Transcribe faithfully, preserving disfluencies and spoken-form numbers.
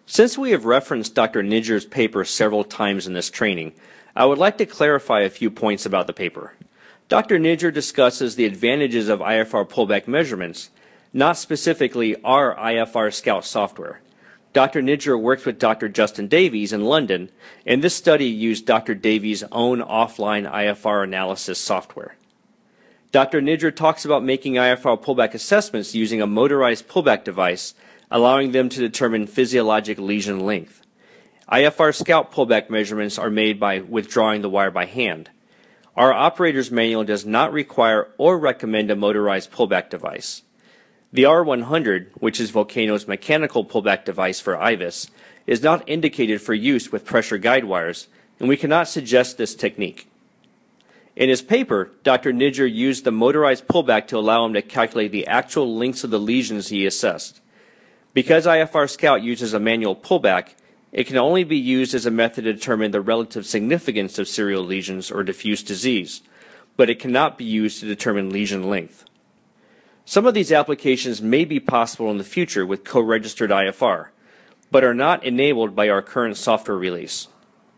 Since we have referenced Doctor Nidger's paper several times in this training, I would like to clarify a few points about the paper. Doctor Nidger discusses the advantages of I F R pullback measurements, not specifically our I F R Scout software. Doctor Nidger worked with Doctor Justin Davies in London, and this study used Doctor Davies' own offline I F R analysis software. Doctor Nidger talks about making I F R pullback assessments using a motorized pullback device, allowing them to determine physiologic lesion length. I F R Scout pullback measurements are made by withdrawing the wire by hand. Our operator's manual does not require or recommend a motorized pullback device. The R one hundred, which is Volcano's mechanical pullback device for I V U S, is not indicated for use with pressure guide wires, and we cannot suggest this technique. In his paper, Doctor Nidger used the motorized pullback to allow him to calculate the actual lengths of the lesions he assessed. Because I F R Scout uses a manual pullback, it can only be used as a method to determine the relative significance of serial lesions or diffuse disease, but it cannot be used to determine lesion length. Some of these applications may be possible in the future with co-registered I F R, but are not enabled by our current software release.